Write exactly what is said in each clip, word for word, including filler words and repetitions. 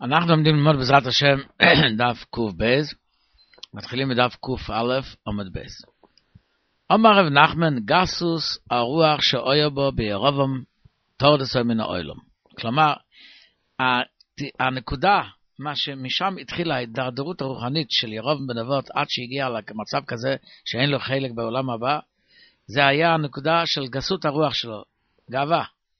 אנחנו עומדים ללמוד בעזרת השם דף קוף בייז, מתחילים מדף קוף א' עומד בייז. אומר רב נחמן, גסוס הרוח שאויה בו בירובעם תורדסו מן האוילום. כלומר, הנקודה, מה שמשם התחילה ההידרדרות הרוחנית של ירובעם בן נבות עד שהגיע למצב כזה שאין לו חלק בעולם הבא, זה היה הנקודה של גסות הרוח שלו, גאווה.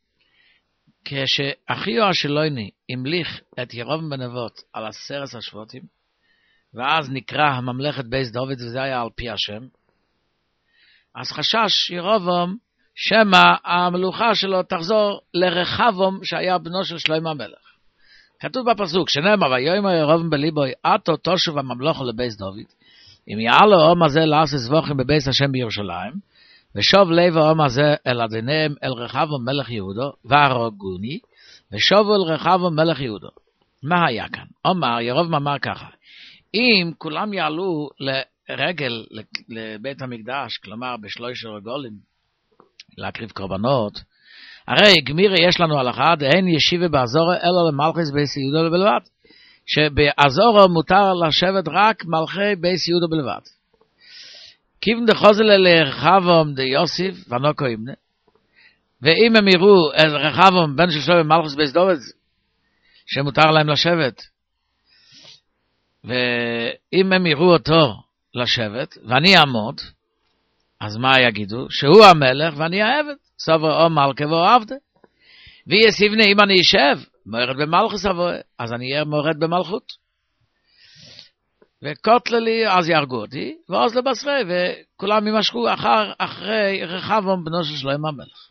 כשאחיו השלויני המליך את ירובעם בן נבות על עשרת השבטים, ואז נקרא ממלכת בית דוד, וזה היה על פי השם, אז חשש ירובעם שמא המלוכה שלו תחזור לרחבעם שהיה בנו של שלמה המלך. כתוב בפסוק, שנאמר, ויאמר ירובעם בליבו, עתה תשוב הממלכה לבית דוד, אם יעלה העם הזה לעשות זבוחים בבית השם בירושלים, ושוב לב העם הזה אל אדוניהם אל רחבעם מלך יהודה, והרגוני, ושובו אל רחבעם מלך יהודה. מה היה כאן? אומר, ירובעם אמר ככה, אם כולם יעלו לרגל לבית המקדש, כלומר בשלושה רגלים, להקריב קורבנות, הרי גמירי יש לנו הלכה, דהן ישיבה באזורה אלא למלכי בית יהודה בלבד, שבאזורה מותר לשבת רק מלכי בית יהודה בלבד. כיוון דחוזל לרחבעם דיוסיף ונוקו ימנה, ואם הם יראו את רחבעם בן של שלמה מלכי בית דוד, שמותר להם לשבת, ואם הם יראו אותו לשבת, ואני אעמוד, אז מה יגידו? שהוא המלך ואני העבד. סובר או מלכה ואו עבדה. ויסיבנה, אם אני אשב, מורד במלכות סבו, אז אני אהיה מורד במלכות. וקוטלה לי, אז יהרגו אותי, ואז לבשרי, וכולם ימשכו אחר, אחרי רחבעם בנו של שלמה המלך.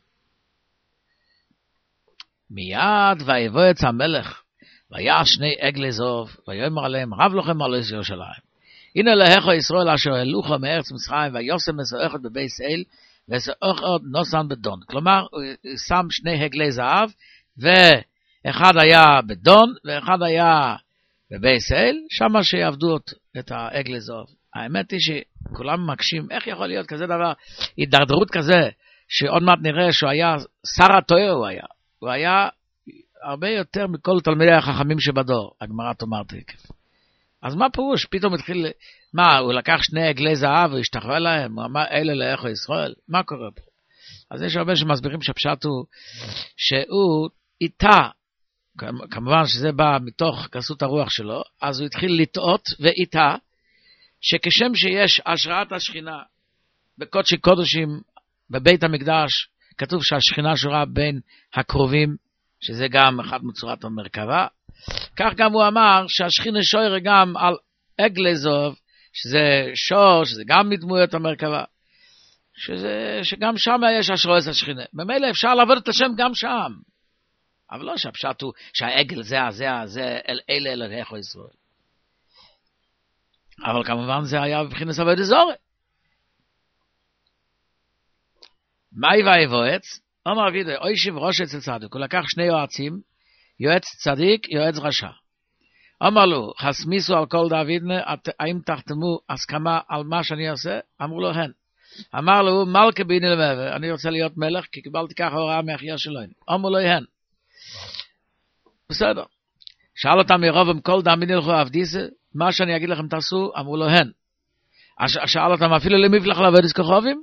מיד ויבוא את המלך, ויעש שני עגלי זוב, ויאמר עליהם, רב לכם על ירושלים. הנה להכו ישראל אשר העלוכו מארץ מצרים, ויושם מסועכת בבית אל, וסועכת נוסן בדון. כלומר, הוא שם שני עגלי זהב, ואחד היה בדון, ואחד היה בבית אל, שמה שיעבדו את העגלי זוב. האמת היא שכולם מקשים, איך יכול להיות כזה דבר, הידרדרות כזה, שעוד מעט נראה שהוא היה, שר התואר הוא היה, הוא היה הרבה יותר מכל תלמידי החכמים שבדור, הגמרא תאמר תקף. אז מה פירוש? פתאום התחיל, מה, הוא לקח שני עגלי זהב והשתחווה להם, הוא אמר, אלה לאכו ישראל, מה קורה פה? אז יש הרבה שמסבירים שהפשט הוא, שהוא איתה, כמובן שזה בא מתוך גסות הרוח שלו, אז הוא התחיל לטעות ואיתה, שכשם שיש השראת השכינה, בקודשי קודשים, בבית המקדש, כתוב שהשכינה שורה בין הקרובים, שזה גם אחד מצורת המרכבה, כך גם הוא אמר שהשכינה שורה גם על עגלי זוב, שזה שור, שזה גם מדמויות המרכבה, שזה, שגם שם יש השראת השכינה. במילא אפשר לעבוד את השם גם שם. אבל לא שהפשט הוא שהעגל זה, זה, זה, אל אלה אל אלוהיך ישראל. אבל כמובן זה היה בבחינת עבודת זרה. מאי ויבועץ? אמר אבידו, אוישיב ראש אצל צדיק, הוא לקח שני יועצים, יועץ צדיק, יועץ רשע. אמר לו, חסמיסו על כל דאבידנה, האם תחתמו הסכמה על מה שאני עושה? אמרו לו, הן. אמר לו, מלכה ביני למעבר, אני רוצה להיות מלך, כי קיבלתי ככה הוראה מאחיה שלוני. אמרו לו, הן. בסדר. שאל אותם ירובעם כל דאמיני לכו עבדיסה, מה שאני אגיד לכם תעשו? אמרו לו, הן. שאל אותם אפילו למפלח לעבוד כוכבים?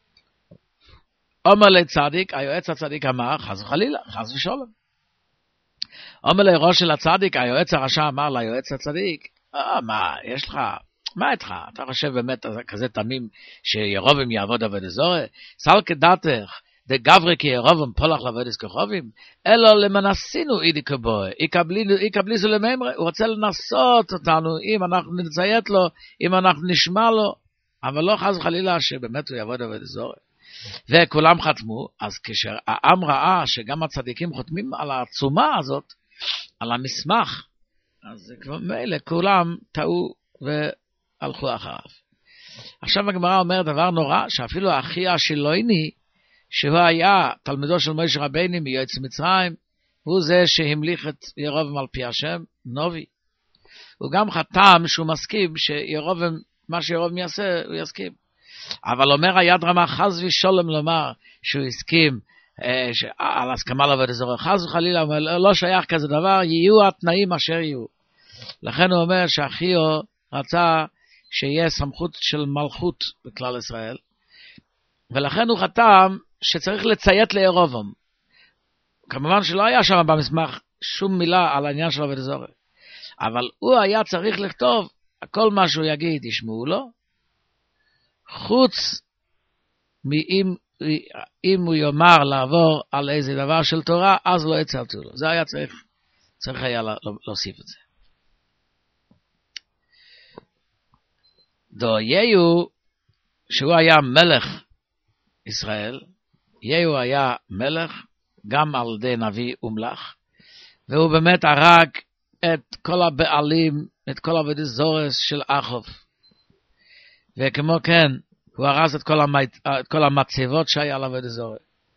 אומר לי צדיק, היועץ הצדיק אמר, חס וחלילה, חס ושלום. אומר לי ראש של הצדיק, היועץ הרשע אמר ליועץ הצדיק, אה, מה, יש לך, מה איתך? אתה חושב באמת כזה תמים שירובעם יעבוד עבודת זרה? סל כדעתך, דגברי כי ירובעם פולח לעבוד כוכבים? אלא למנסינו אידי כבוי, יקבליסו לממרי, הוא רוצה לנסות אותנו, אם אנחנו נציית לו, אם אנחנו נשמע לו, אבל לא חס וחלילה שבאמת הוא יעבוד עבודת זרה. וכולם חתמו, אז כשהעם ראה שגם הצדיקים חותמים על העצומה הזאת, על המסמך, אז מילא כולם טעו והלכו אחריו. עכשיו הגמרא אומר דבר נורא, שאפילו אחי השלויני, שהוא היה תלמידו של משה רבנו מיועץ מצרים, הוא זה שהמליך את ירובעם על פי השם, נובי. הוא גם חתם שהוא מסכים שירובעם, מה שירובעם יעשה, הוא יסכים. אבל אומר היד רמה חס ושלום לומר שהוא הסכים על הסכמה לעבוד זרה, חס וחלילה, לא שייך כזה דבר, יהיו התנאים אשר יהיו. לכן הוא אומר שאחיו רצה שיהיה סמכות של מלכות בכלל ישראל, ולכן הוא חתם שצריך לציית לירובעם. כמובן שלא היה שם במסמך שום מילה על העניין של עבוד זרה, אבל הוא היה צריך לכתוב, כל מה שהוא יגיד ישמעו לו, חוץ מאם אם הוא יאמר לעבור על איזה דבר של תורה, אז לא יצלצו לו. זה היה צריך, צריך היה להוסיף את זה. דו יהיו, שהוא היה מלך ישראל, יהיו היה מלך, גם על ידי נביא ומלך, והוא באמת הרג את כל הבעלים, את כל עבודת זורס של אחוב. וכמו כן, הוא הרס את כל, המת... את כל המצבות שהיה על עבודת זורס.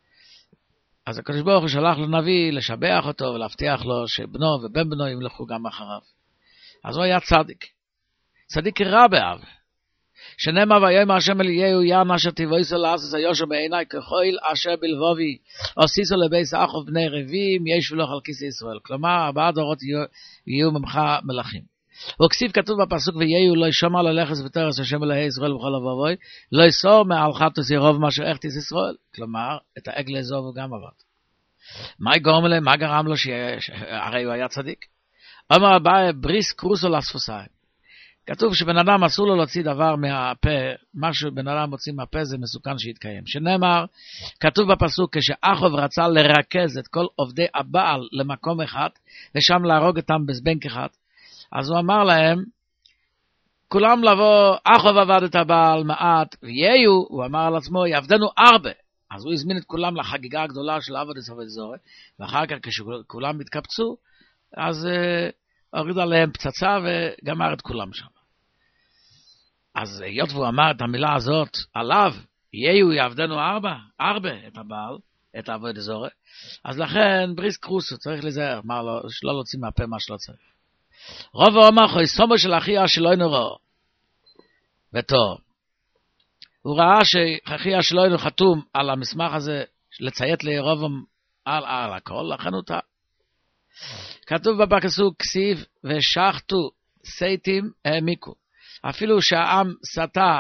אז הקדוש ברוך הוא שלח לנביא לשבח אותו ולהבטיח לו שבנו ובן בנו ימלכו גם אחריו. אז הוא היה צדיק. צדיק רע באב. שנאמר ויאמר השם אל יהיהו ים אשר תבואיסו לעשות היושר בעיני כחול אשר בלבבי עשיסו לבית אחוב בני רבים ישבו לו על כיסא ישראל. כלומר ארבעה דורות יהיו, יהיו ממך מלכים. וכסיב כתוב בפסוק ויהיהו לא ישמע ללכת ותרס השם אלוהי ישראל בכל לבבוי לא יסור מעל חטאוס ירוב מה שהכתיס ישראל. כלומר את העגל הזו הוא גם עבד. מה יגרום להם? מה גרם לו שהרי הוא היה צדיק? אומר הבא בריס קרוסו לספוסיים. כתוב שבן אדם אסור לו להוציא דבר מהפה, משהו בן אדם מוציא מהפה זה מסוכן שיתקיים. שנאמר, כתוב בפסוק, כשאחוב רצה לרכז את כל עובדי הבעל למקום אחד, ושם להרוג אותם בזבנק אחד, אז הוא אמר להם, כולם לבוא, אחוב עבד את הבעל מעט, ויהיו, הוא אמר על עצמו, יעבדנו הרבה. אז הוא הזמין את כולם לחגיגה הגדולה של עבודת זורס, ואחר כך כשכולם התקבצו, אז הוריד עליהם פצצה וגמר את כולם שם. אז היות והוא אמר את המילה הזאת עליו, יהיו יעבדנו ארבע, ארבע את הבעל, את עבודת זורס, אז לכן בריס קרוסו צריך להיזהר, אמר לו, שלא להוציא מהפה מה שלא צריך. רוב האומר חוי סומו של אחיה שלא נראו. וטוב. הוא ראה שאחיה שלא נראו חתום על המסמך הזה, לציית לירובעם על, על הכל, לכן הוא טעה. כתוב בפסוק כסיב ושחטו סייטים העמיקו. אפילו שהעם סטה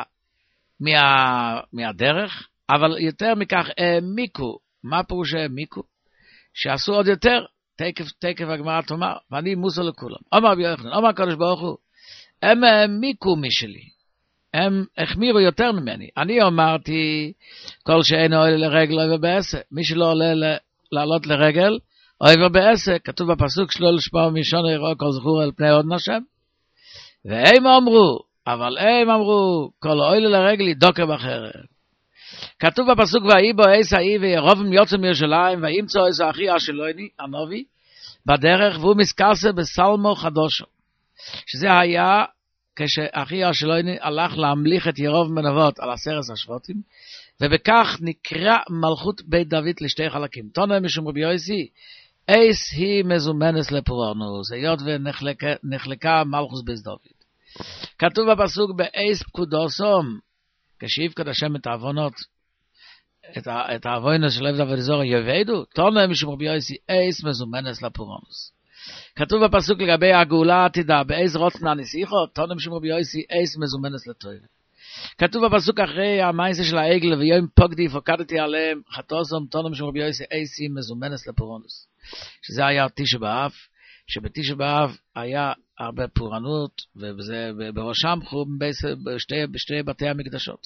מה, מהדרך, אבל יותר מכך העמיקו. מה פירוש העמיקו? שעשו עוד יותר. תקף, תקף הגמרא תאמר, ואני מוסר לכולם. אמר רבי יוחנן, אמר הקדוש ברוך הוא, הם העמיקו משלי, הם החמירו יותר ממני. אני אמרתי, כל שאינו עולה לרגל אויבר בעסק, מי שלא עולה לעלות לרגל, אויבר בעסק, כתוב בפסוק שלא לשמוע מלשון יראו כל זכור אל פני הודן השם. והם אמרו, אבל הם אמרו, כל עולה לרגל ידוקר בחרב. כתוב בפסוק ויהי בו עש האי וירובעם יוצא מירושלים וימצא עש אחי אשלוני הנביא בדרך והוא מסקסה בסלמו חדושו. שזה היה כשאחי אשלוני הלך להמליך את ירובעם בן נבוט על עשרת השבטים, ובכך נקרא מלכות בית דוד לשתי חלקים. תונה משום רבי יוסי עש היא מזומנס לפורענוס, היות ונחלקה מלכות בית דוד. כתוב בפסוק בעש פקודוסום, כשיפקד השם את העוונות, את, את העוונות של עבד עבודת זורס יבדו, תונה משום רבי יוסי עש מזומנס לפורענוס. כתוב בפסוק לגבי הגאולה העתידה, בעז רוצנה הנסיכו, תונה משום רבי יוסי עש מזומנס לתורה. כתוב בפסוק אחרי המעשה של העגל, ויום פוקדי פוקדתי עליהם חטאוסם, תונה משום רבי יוסי עש מזומנס לפורענוס. שזה היה תשעה באב, שבתשעה באב היה הרבה פורענות, ובראשם חורבן בשתי, בשתי בתי המקדשות.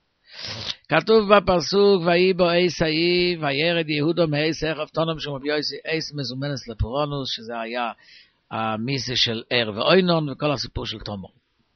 כתוב בפסוק, ויהי בו עש האי, וירד יהודו מעש אחוב, תונה משום רבי יוסי עש מזומנס לפורענוס, שזה היה המיסה של ער ואוינון, וכל הסיפור של תומר.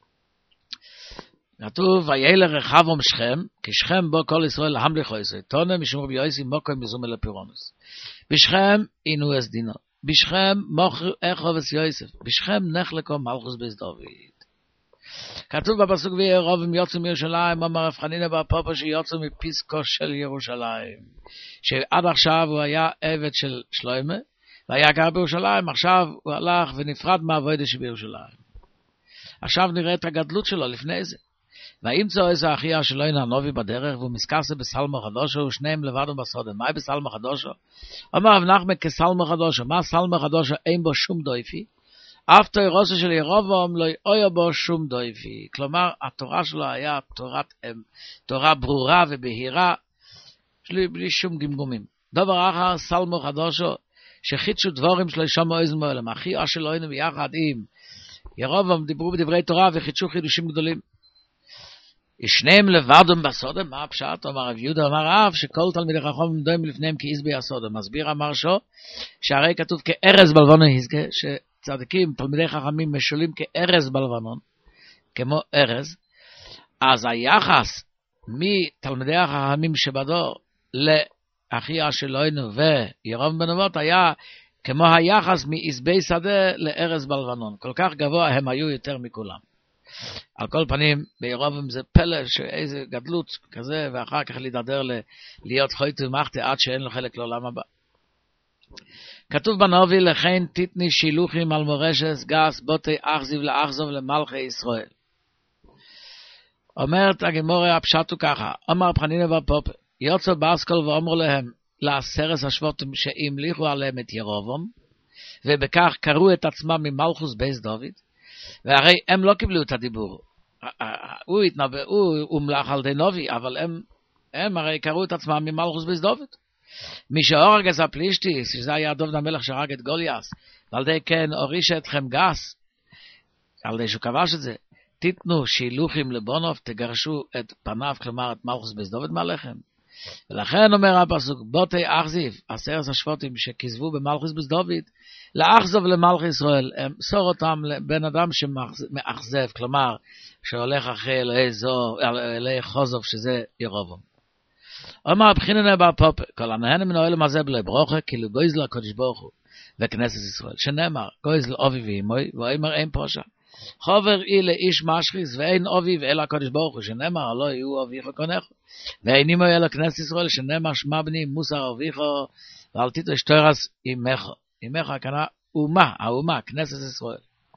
כתוב, וילך רחבעם שכם, כי שכם בו כל ישראל להמליכו ישראל, תונה משום רבי יוסי מוקו מזומן לפורענוס. בשכם אינו אס דינו. בשכם מוכר אחוב אס יוסף, בשכם נחלקו מלכוס בית דוד. כתוב בפסוק וירובעם יוצא מירושלים, אמר רב חנינא בר פפא שיוצא מפיסקו של ירושלים, שעד עכשיו הוא היה עבד של שלמה, והיה גר בירושלים, עכשיו הוא הלך ונפרד מהעבודה שבירושלים. עכשיו נראה את הגדלות שלו לפני זה. וימצא איזה אחיה שלא אינה נובי בדרך, והוא מסקסה בסלמו חדושו, ושניהם לבדו בסודם. מה בסלמו חדושו? אומר רב נחמן כסלמו חדושו. מה סלמו חדושו? אין בו שום דויפי. אף תורתו של ירבעם לא היה בו שום דויפי. כלומר, התורה שלו היה תורת, תורה ברורה ובהירה, בלי, בלי שום גמגומים. דבר אחר, סלמו חדושו, שחידשו דבורים שלו שמו איזן מעולם. אחי אשר לא היינו ביחד עם ירבעם דיברו בדברי תורה וחידשו חידושים גדולים. שניהם לבדם בסודם, מה הפשט? אמר רב יהודה, אמר רב, שכל תלמידי חכמים דומים לפניהם כאיזבי הסודם. מסביר אמר שו, שהרי כתוב כארז בלבנון היזכה, שצדיקים, תלמידי חכמים משולים כארז בלבנון, כמו ארז, אז היחס מתלמידי החכמים שבדור לאחיה שלוינו וירום בנבות היה כמו היחס מאיזבי שדה לארז בלבנון. כל כך גבוה הם היו יותר מכולם. על כל פנים, בירובם זה פלא שאיזה גדלות כזה, ואחר כך להידרדר להיות חויטו ומחתי עד שאין לו חלק לעולם הבא. כתוב בנובי, לכן תתני שילוחים על מורשס גס בוטי אחזיב לאחזוב למלכי ישראל. אומרת הגמורה הפשט הוא ככה, אומר פחנינה בפופה, יוצא באסקול ואומרו להם, לעשרת השבטים שהמליכו עליהם את ירובעם, ובכך קראו את עצמם ממלכוס בית דוד, והרי הם לא קיבלו את הדיבור. הוא התנבא, הוא הומלך על די נובי, אבל הם, הם הרי קראו את עצמם ממלכוס בית דוד. מי שהורג את הפלישתי, שזה היה דוד המלך שהרג את גוליאס, ועל די כן הוריש אתכם גס, על די שהוא כבש את זה, תיתנו שילוחים לבונוב, תגרשו את פניו, כלומר את מלכוס בית דוד מעליכם. ולכן אומר הפסוק, בוטי אחזיב, עשרת השבטים שכזבו במלכוס בית דוד, לאחזוב למלך ישראל, אמסור אותם לבן אדם שמאכזב, כלומר, שהולך אחרי אלוהי זו, אלוהי חוזוב, שזה ירובעם. אומר הבחיננה בפופה, כל הנהנה מן העולם הזה בלי ברוכה, כאילו גויזל הקדוש ברוך הוא, וכנסת ישראל, שנאמר, גויזל אבי ואימוי, ואימר אין פושע. חובר אי לאיש משחיס, ואין אביו אלא הקדוש ברוך הוא, שנאמר, לא יהיו אביך קונך, ואין אימו אלא כנסת ישראל, שנאמר, שמע בני מוסר אביכו, ואל תיטוש תורס אימך. אימך הכנה אומה, האומה, כנסת ישראל.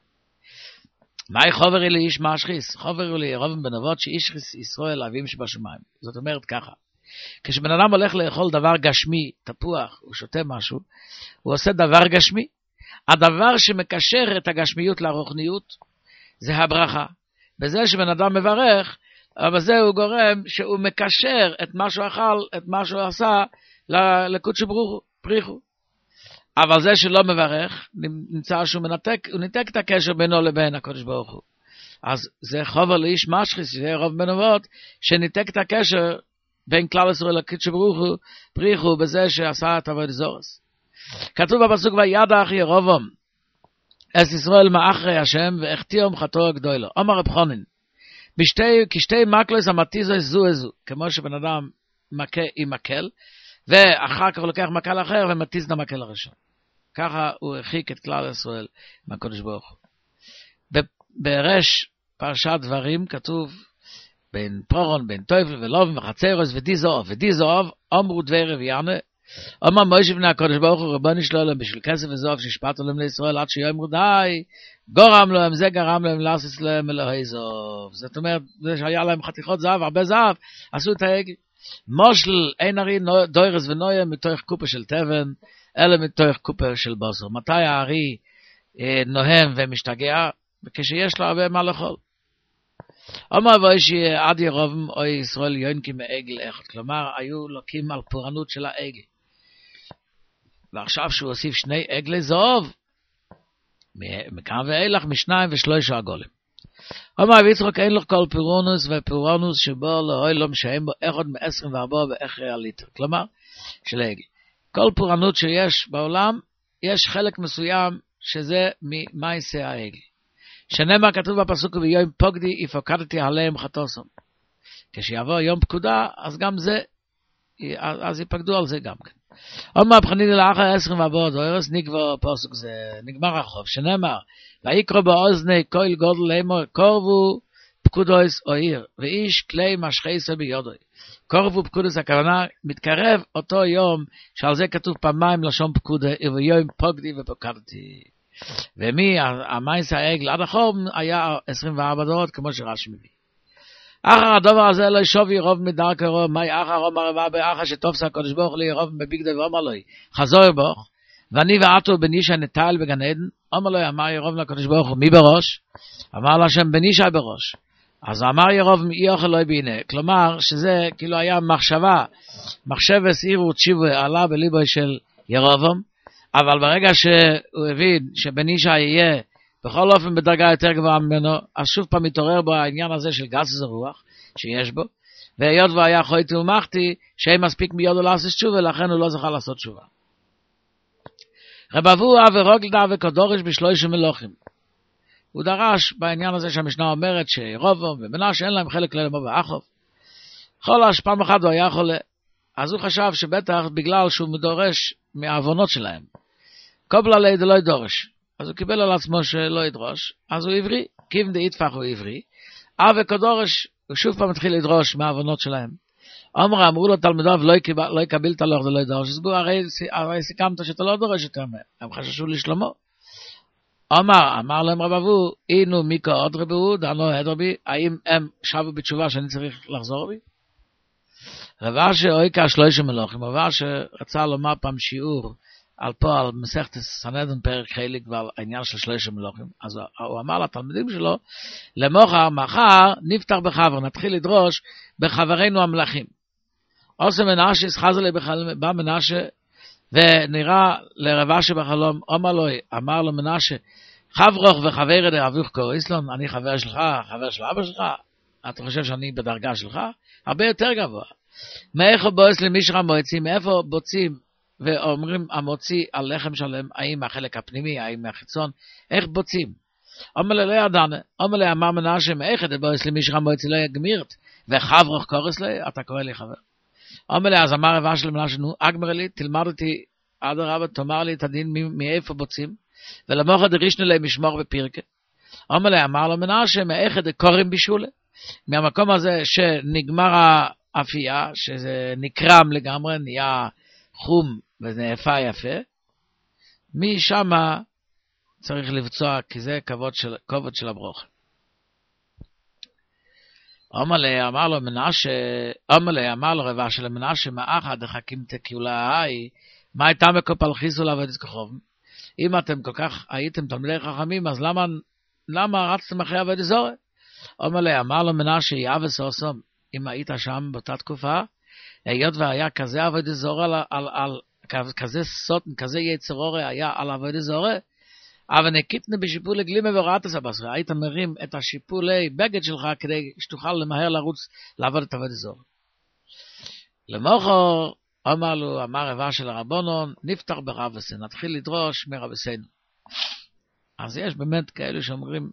מהי חובר אי לאיש משחיס? חובר אי לירובעם בנבות, שאיש ישראל אביהם שבשמיים. זאת אומרת ככה, כשבן אדם הולך לאכול דבר גשמי, תפוח, הוא שותה משהו, הוא עושה דבר גשמי. הדבר שמקשר את הגשמיות לרוחניות, זה הברכה. בזה שבן אדם מברך, אבל זה הוא גורם שהוא מקשר את מה שהוא אכל, את מה שהוא עשה, לקודש בריך הוא. אבל זה שלא מברך, נמצא שהוא מנתק, הוא ניתק את הקשר בינו לבין הקודש ברוך הוא. אז זה חובר לאיש משחיס, זה רוב בנבות, שניתק את הקשר בין כלל ישראל לקודש ברוך הוא, בריך הוא בזה שעשה את עבודת זורס. כתוב בפסוק, וידע אחי ירובעם אס ישראל מאחרי השם והחטיאום חטאו הגדולה. אמר רב חנין, בשתי כשתי מקלס המתיזו זו איזו, כמו שבן אדם מכה עם מקל, ואחר כך הוא לוקח מקל אחר ומתיז את המקל הראשון. ככה הוא הרחיק את כלל ישראל מהקדוש ברוך הוא. ברש פרשת דברים כתוב, בין פורון, בין טויפל ולובן וחצרוס ודי זהב, ודי זהב אמרו דברי רביענה, אמר מוישה בני הקדוש ברוך הוא, רבונו שלום, בשביל כסף וזהב שהשפעתו להם לישראל עד שיאמרו די, גורם להם, זה גרם להם לעשות להם אלוהי זהב. זאת אומרת, זה שהיה להם חתיכות זהב, הרבה זהב, עשו את העגל. מושל אין הרי דוירס ונויה מתוך קופה של תבן, אלא מתוך קופה של בשר. מתי הארי אה, נוהם ומשתגע? וכשיש לו הרבה מה לאכול. אמר ואישי עד ירובעם או ישראל יונקים מעגל אחד, כלומר היו לוקים על פורענות של העגל. ועכשיו שהוא הוסיף שני עגלי זהב, מכאן ואילך משניים ושלושה עגולים. אמר ויצחק אין לך כל פירונוס ופירונוס שבו לאוי לא משהם בו אחד מעשרים וארבע ואחרי הליטר, כלומר של עגל. כל פורענות שיש בעולם, יש חלק מסוים שזה ממעשה העגל. שנאמר כתוב בפסוק ביום פוקדי יפקדתי עליהם חטאוסם. כשיבוא יום פקודה, אז גם זה, אז יפקדו על זה גם כן. אמר פחנינה לאחר עשרים וארבע דוירס, נגמר פסוק זה, נגמר החוב, שנאמר, ויקרא באוזני כל גודל לאמור, קורבו פקודויס או עיר, ואיש כלי משחייסו ביודוי. קורבו פקודויס, הכוונה, מתקרב אותו יום, שעל זה כתוב פעמיים לשון פקודה, ויום פוקדי ופקדתי. ומי המייס העגל עד החום היה עשרים וארבע דורות, כמו שרש"י מביא. אחר הדבר הזה לא שווי רוב מדרכי רוב, מי אחר אומר רבה באחר שתופס הקדוש ברוך לי רוב בביגדו ואומר לו, חזור בו, ואני ועתו בנישה נטל בגן עדן, אומר לו, אמר ירוב לקדוש ברוך הוא, מי בראש? אמר לו השם בנישה בראש. אז אמר ירוב, מי אוכל לא בינה. כלומר, שזה כאילו היה מחשבה, מחשב סעיר ותשיבו עלה בליבו של ירובם, אבל ברגע שהוא הבין שבנישה יהיה בכל אופן בדרגה יותר גבוהה ממנו, אז שוב פעם מתעורר בו העניין הזה של גסוס הרוח שיש בו, והיות והיה חויתי ומחתי, שאין מספיק מיודו לעשות תשובה, לכן הוא לא זכה לעשות תשובה. רב אבוה ורוגלדה וקדורש בשלושה מלוכים. הוא דרש בעניין הזה שהמשנה אומרת שירובעם ומנשה אין להם חלק לא למו באחוב. חולש פעם אחת הוא היה חולה, אז הוא חשב שבטח בגלל שהוא מדורש מהעוונות שלהם. קובלה ליד לא ידורש. אז הוא קיבל על עצמו שלא ידרוש, אז הוא עברי, כיוון די יתפח הוא עברי, אב וקדורש, הוא שוב פעם התחיל לדרוש מהעוונות שלהם. אמרה, אמרו לו תלמידיו, לא יקבל את הלוך ולא ידרוש, אז בוא, הרי, הרי סיכמת שאתה לא דורש יותר מהם, הם חששו לשלומו. אמר, אמר להם רב אבו, אינו מיקו עוד רבו, דענו הדר בי, האם הם שבו בתשובה שאני צריך לחזור בי? רבה שאויקה שלושה מלוכים, רבה שרצה לומר פעם שיעור, על פה, על מסכת סנהדרין פרק חלק ועל העניין של שלושה מלוכים. אז הוא אמר לתלמידים שלו, למוחר, מחר, נפתח בחבר, נתחיל לדרוש בחברינו המלכים. עושה מנשה, סחזה לי בחלום, בא מנשה, ונראה לרבה שבחלום, אומר לו, אמר לו מנשה, חברוך וחבר ידי אביך קוריסלון, אני חבר שלך, חבר של אבא שלך, אתה חושב שאני בדרגה שלך? הרבה יותר גבוה. מאיפה בועס למישך המועצים, מאיפה בוצעים, ואומרים המוציא על לחם שלם, האם מהחלק הפנימי, האם מהחיצון, איך בוצעים? אומר לי לא ידענה, אומר לי אמר מנשה, מאיך דבועס למישך המועצי לא יגמירת, וחברוך קורס לי, אתה קורא לי חבר. אומר לי, אז אמר רבה של מנשה, נו, אגמר לי, תלמד אותי, עד הרבה, תאמר לי את הדין מאיפה בוצעים, ולמוחד דרישנו לי משמור בפירקה. אומר לי, אמר לו מנשה, מאיך דקורים בישולה, מהמקום הזה שנגמר האפייה, שזה נקרם לגמרי, נהיה חום ונאפה יפה, משם צריך לבצוע, כי זה כבוד של, כבוד של הברוך. אמר לי, אמר לו מנשה, אמר לי, אמר לו רבה של מנשה, מאחד דחכים תקיולאי, מה הייתה מקופל חיסו לעבוד את כחוב? אם אתם כל כך הייתם תלמידי חכמים, אז למה, למה רצתם אחרי עבוד זורה? אמר לי, אמר לו מנשה, יאבס אוסום, אם היית שם באותה תקופה, היות והיה כזה עבוד זורה על, על, על כזה סוטן, כזה יצר אורה היה על עבוד זורה, אבל נקיטנה בשיפולי גלימה ורעת הסבסרה, היית מרים את השיפולי בגד שלך כדי שתוכל למהר לרוץ לעבוד את עבוד זורה. למוחר, אמר לו, אמר רבה של הרבונון, נפתח ברבסן, נתחיל לדרוש מרבסנו. אז יש באמת כאלו שאומרים,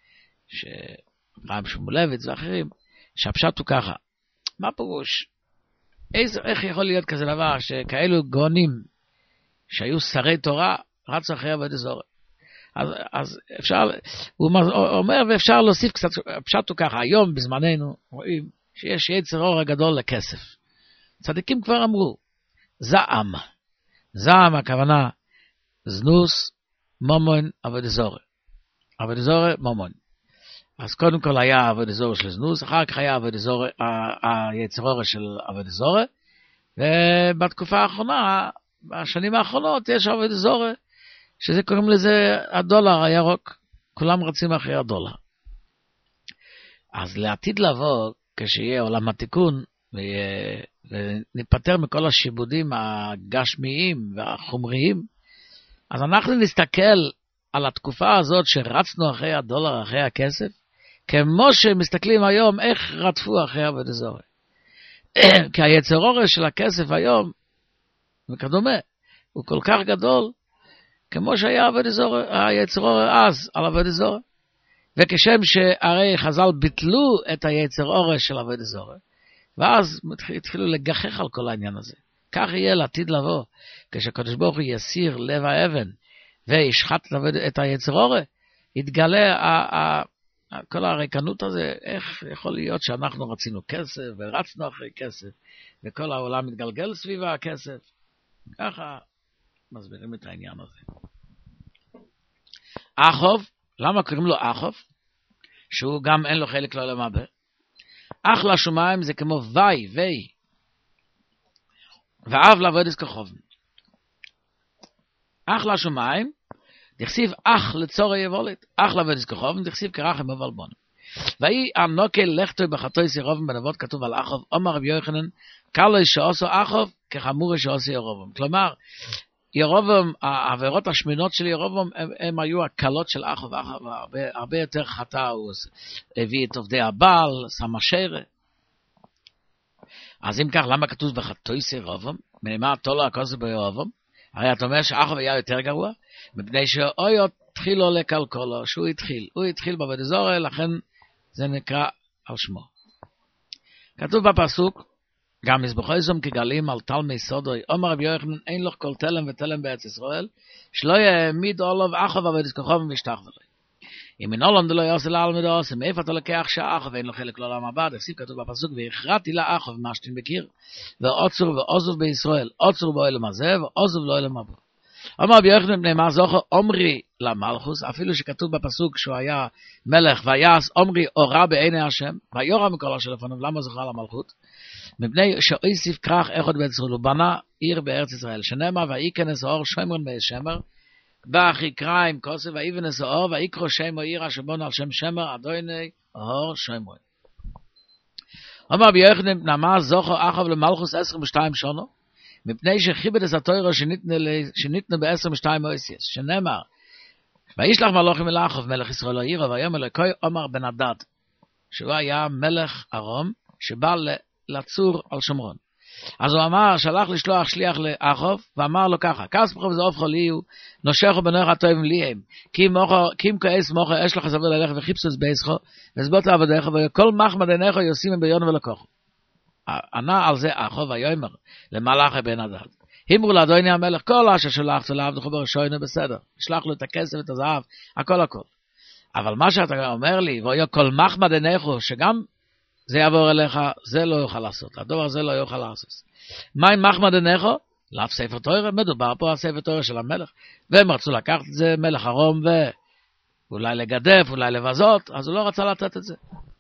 שפעם שמולביץ ואחרים, שהפשט הוא ככה, מה פירוש? איזה, איך יכול להיות כזה דבר שכאלו גאונים שהיו שרי תורה רצו אחרי עבוד זורה? אז, אז אפשר, הוא אומר ואפשר להוסיף קצת, פשט הוא ככה, היום בזמננו רואים שיש יצר אור הגדול לכסף. צדיקים כבר אמרו, זעם, זעם הכוונה זנוס, מומון, עבוד זורה. עבוד זורה, מומון. אז קודם כל היה עבוד זורה של זנוס, אחר כך היה עבוד זורה, היצר אור של עבוד זורה, ובתקופה האחרונה, בשנים האחרונות, יש עבוד זורה, שזה קוראים לזה הדולר הירוק, כולם רצים אחרי הדולר. אז לעתיד לבוא, כשיהיה עולם התיקון, וניפטר מכל השיבודים הגשמיים והחומריים, אז אנחנו נסתכל על התקופה הזאת שרצנו אחרי הדולר, אחרי הכסף, כמו שמסתכלים היום איך רדפו אחרי עבוד זורה. כי היצר אור של הכסף היום, וכדומה, הוא כל כך גדול, כמו שהיה עבוד זורה, היצר אור אז על עבוד זורה. וכשם שהרי חז"ל ביטלו את היצר אור של עבוד זורה, ואז התחילו לגחך על כל העניין הזה. כך יהיה לעתיד לבוא, כשהקדוש ברוך הוא יסיר לב האבן, וישחט את היצר אור, יתגלה כל הריקנות הזה, איך יכול להיות שאנחנו רצינו כסף, ורצנו אחרי כסף, וכל העולם מתגלגל סביב הכסף. ככה מסבירים את העניין הזה. אחוב, למה קוראים לו אחוב? שהוא גם אין לו חלק לעולם הבא. אך לשומיים זה כמו וי, וי. ואב לעבודס כחובן. אך לשומיים, דכסיב אך לצור יבולת. אך לעבודס כחובן, דכסיב כרחם ובלבון. ואי הנוקל לכתוי בחתוי סירובן בנבות כתוב על אחוב, אומר רבי יוחנן, קלוי שעושו אחוב, כחמורי שעושו ירובם. כלומר, ירובם, העבירות השמינות של ירובם, הם, הם היו הקלות של אחוב, אחוב הרבה, הרבה יותר חטא, הוא הביא את עובדי הבעל, סמשרה. אז אם כך, למה כתוב בחתוי סירובם? מנאמר תולו הכוסו בירובם? הרי אתה אומר שאחוב היה יותר גרוע, מפני שאויו התחילו לקלקולו, שהוא התחיל, הוא התחיל בעבודת זרה, לכן זה נקרא על שמו. כתוב בפסוק, גם מזבחי זום כגלים על תלמי סודוי, אומר רבי יוחנן, אין לך כל תלם ותלם בארץ ישראל, שלא יעמיד עולב אחוב עבודת כחוב ומשתח ולוי. אם אין עולם דלא יעשה לעל מדעושה, מאיפה אתה לקח שהאחוב ואין לו חלק לעולם הבא, דכסיב כתוב בפסוק, והכרעתי לה אחוב משתין בקיר, ועוצר ועוזב בישראל, עוצר באוילם הזה, ועוזב לאוילם הבא. אומר רבי יוחנן בני מה זוכר, עומרי למלכוס, אפילו שכתוב בפסוק שהוא היה מלך, ויעש עומרי אורה בעיני השם, ויורא מכל אשר לפניו, למה זוכר למלכות? מפני שאוסיף כרך אחד בארץ ישראל, הוא בנה עיר בארץ ישראל, שנאמר, ויקנס האור שמרון באש שמר, בך יקרא עם כוסף, ויבנס האור, ויקרא שמו עיר אשר בונה על שם שמר, אדוני האור שמרון. אומר רבי יוחנן בני מה זוכר אחוב למלכוס עשרים ושתיים שונו, מפני שכיבד את התורה שניתנו ב-עשרים ושתיים מויסיאס, שנאמר, וישלח מלאכים אל אחוב מלך ישראל העיר, ויאמר אלוקי עומר בן הדד, שהוא היה מלך ארום, שבא לצור על שומרון. אז הוא אמר, שלח לשלוח שליח לאחוב, ואמר לו ככה, כס בחוב זה אופכו ליהו, נושכו בנוח הטובים ליהם, כי אם כעס מוכו, יש לך סביר ללך וחיפשוס בעסכו, וזבות לעבדיך, וכל מחמד עיניך יושים ביון ולקוחו. ענה על זה אחוב ויאמר למלאכי בן הדד, אמרו לאדוני המלך, כל אשר שלחת לעבדך בראשונה בסדר, שלח לו את הכסף ואת הזהב, הכל הכל. אבל מה שאתה אומר לי, ויהיה כל מחמד עיניך, שגם זה יעבור אליך, זה לא יוכל לעשות, הדבר הזה לא יוכל לעשות. מה עם מחמד עיניך? לאו ספר תורה, מדובר פה על ספר תורה של המלך, והם רצו לקחת את זה, מלך ארום, ואולי לגדף, אולי לבזות, אז הוא לא רצה לתת את זה.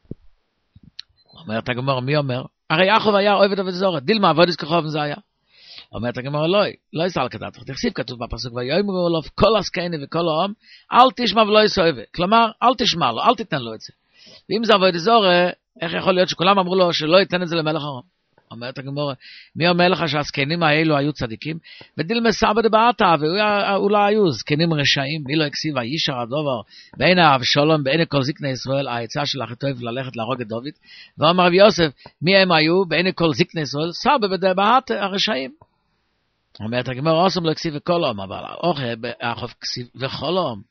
אומרת הגמרא, מי אומר? הרי אחוב היה אוהב את עבודת זרה, דילמה עבודת כחוב זה היה. אומרת הגמרא, לא, לא יסל כתת, תכסיב כתוב בפסוק, ויאמרו לו כל הזקנים וכל העם, אל תשמע ולא יסובב. כלומר, אל תשמע לו, אל תיתן לו את זה. ואם זה עבודת זרה, איך יכול להיות שכולם אמרו לו שלא ייתן את זה למלך ארום? אומרת הגמרא, מי אומר לך שהזקנים האלו היו צדיקים? ודילמה סבא דבעתה, ואולי היו זקנים רשעים, מי לא הקסיב הישר הדובר, בעיני אבשלום, בעיני כל זקני ישראל, העצה של אחיתופל ללכת להרוג את דוד, ואומר רבי יוסף, מי הם היו? בעיני כל זקני ישראל, סבא דבעתה הרשעים. אומרת הגמרא, אוסם לא הקסיב וכל העם, אבל אוכל באחוב קסיב וכל העם.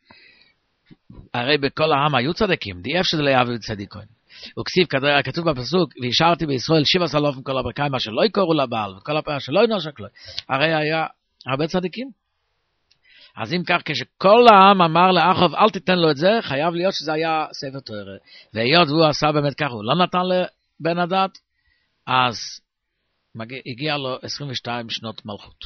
הרי בכל העם היו צדיקים, די אפשר לא יעבוד צדיקון. וכסיב כתוב בפסוק, והשארתי בישראל שבע סלופים כל הברכיים, אשר לא יקורו לבעל, וכל הפעם שלא ינושק לו, הרי היה הרבה צדיקים. אז אם כך, כשכל העם אמר לאחוב, אל תיתן לו את זה, חייב להיות שזה היה ספר תורה. והיות והוא עשה באמת ככה, הוא לא נתן לבן הדת, אז הגיע לו עשרים ושתיים שנות מלכות.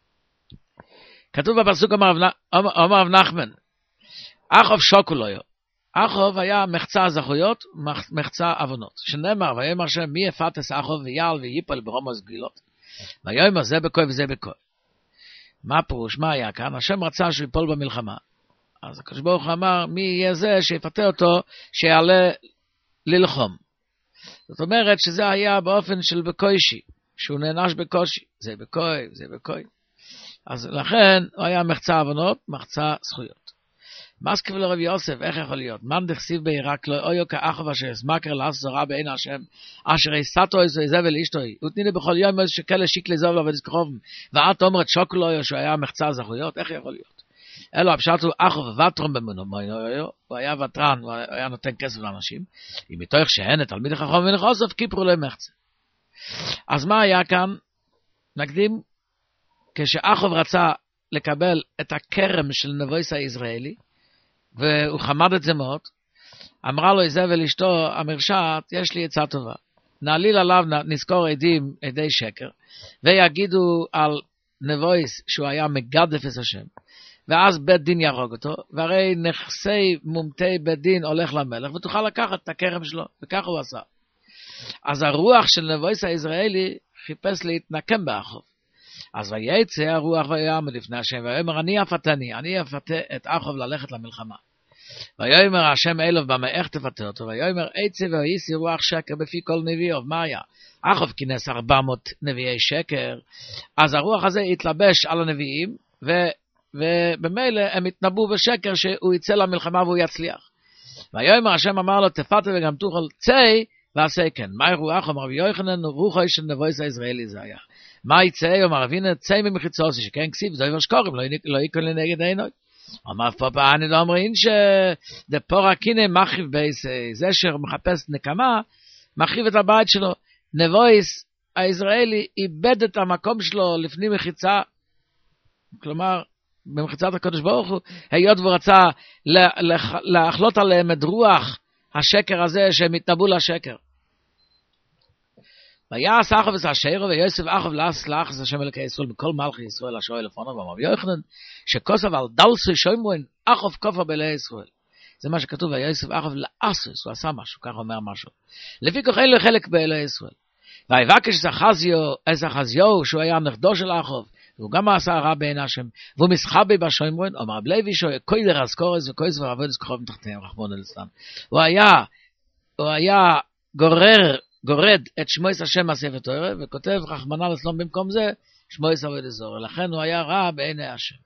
כתוב בפסוק, אומר רב נחמן, אחוב שוקו לו, אחוב היה מחצה זכויות, מחצה עוונות. שנאמר, ויאמר השם, מי יפתס אחוב ויעל ויפול ברומוס גלילות. ויאמר זה בכוי וזה בכוי. מה פירוש? מה היה כאן? השם רצה שהוא ייפול במלחמה. אז הקדוש ברוך הוא אמר, מי יהיה זה שיפתה אותו, שיעלה ללחום. זאת אומרת שזה היה באופן של בקוישי, שהוא נענש בקושי. זה בכוי, זה בכוי. אז לכן הוא היה מחצה עוונות, מחצה זכויות. מסקב לרב יוסף, איך יכול להיות? מן דכסיב בעיראק לא אויו כאחוב אשר יסמקר לעשות זרה בעין השם, אשר יסתו איזו איזה ולאשתוי, ותניני בכל יום איזה שכלה שיק לזוב לו ודסקרובם, ואת אומרת שוקו לו אויו שהוא היה מחצה זכויות, איך יכול להיות? אלו הפשט הוא אחוב וטרום במונו, הוא היה וטרן, הוא היה נותן כסף לאנשים, אם מתוך שהן תלמיד החכם ונחוסף, כיפרו לו מחצה. אז מה היה כאן? נקדים, כשאחוב רצה לקבל את הכרם של נבויס הישראלי, והוא חמד את זה מאוד, אמרה לו איזבל אשתו, המרשעת, יש לי עצה טובה. נעליל עליו, נזכור עדים, עדי שקר, ויגידו על נבויס שהוא היה מגדף את השם, ואז בית דין ירוג אותו, והרי נכסי מומתי בית דין הולך למלך, ותוכל לקחת את הכרם שלו, וכך הוא עשה. אז הרוח של נבויס הישראלי חיפש להתנקם באחוב. אז ויצא הרוח ויאמר לפני השם, ויאמר אני אפתני, אני אפתה את אחוב ללכת למלחמה. ויאמר השם אלוב במה איך תפתה אותו, ויאמר עצה ויסי רוח שקר בפי כל נביאוב. מה היה? אחוב כינס ארבע מאות נביאי שקר, אז הרוח הזה התלבש על הנביאים, ו, ובמילא הם התנבאו בשקר שהוא יצא למלחמה והוא יצליח. ויאמר השם אמר לו תפתה וגם תוכל צא ועשה כן. מה רוח? אמר רבי יוחנן רוחו של נבויס הישראלי זה היה. מה יצא? אמר אבינה צא ממחיצוסי שכן כסיב זו יבשקורים לא יקון לנגד עינו. אמר פאפה אני לא אומרים שדפורה קינה מחיב בייס זה שמחפש נקמה מחיב את הבית שלו. נבויס הישראלי איבד את המקום שלו לפני מחיצה, כלומר במחיצת הקדוש ברוך הוא, היות והוא רצה להחלות עליהם את רוח השקר הזה שהם התנבאו לשקר. ויעש אחוב את השערו ויוסף אחוב לאסלח את השם אלוקי ישראל מכל מלכי ישראל השואל לפונו. ואמר יוחנן שכוסף על דלסי שוימוין אחוב כופר באלי ישראל. זה מה שכתוב ויוסף אחוב לאסוס, הוא עשה משהו, כך אומר משהו. לפי כך אין לו חלק באלי ישראל. ויבקש את אחזיהו שהוא היה נכדו של אחוב, והוא גם עשה רע בעין השם, והוא מסחבי בשוימוין, אמר בלוי שהוא כוי לרזקורס וכוי זבר עבודס כחוב מתחתיהם רחמון אליסטן. הוא היה, הוא היה גורר גורד את שמויס השם מהספר תורה וכותב רחמנא ליצלן במקום זה שמויס עבודת זרה, לכן הוא היה רע בעיני השם.